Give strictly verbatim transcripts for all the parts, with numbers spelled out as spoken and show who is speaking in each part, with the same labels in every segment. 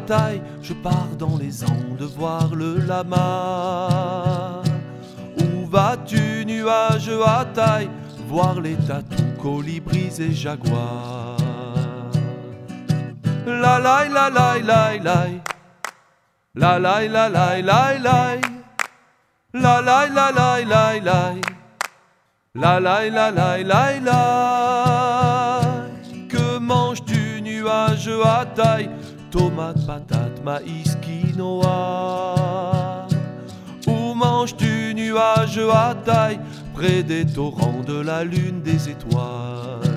Speaker 1: bataille, je pars dans les Andes voir le lama. Où vas-tu, nuage à taille, voir les tatous, colibris et jaguars. La la la la la la, la la la la la la, la la la la la la, la la la la la la. Que manges-tu, nuage à taille, tomates, patates, maïs, quinoa? Où manges-tu, nuage à taille, près des torrents de la lune, des étoiles?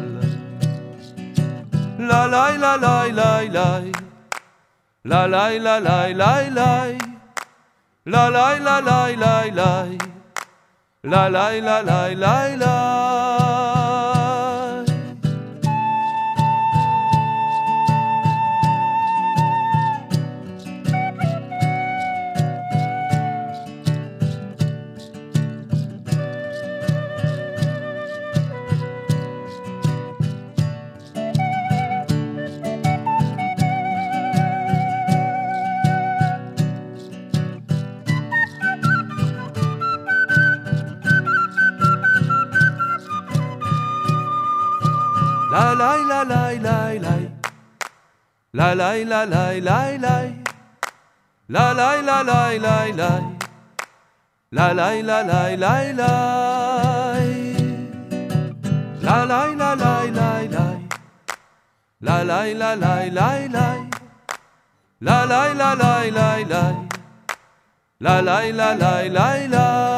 Speaker 1: La la la la la la, la la la la la la, la la la la la la, la la la la la la. La la la la la la, la la la la la la, la la la la la la, la la la la la la, la la la la la la, la la la la la la, la la la la la la, la la la la la la.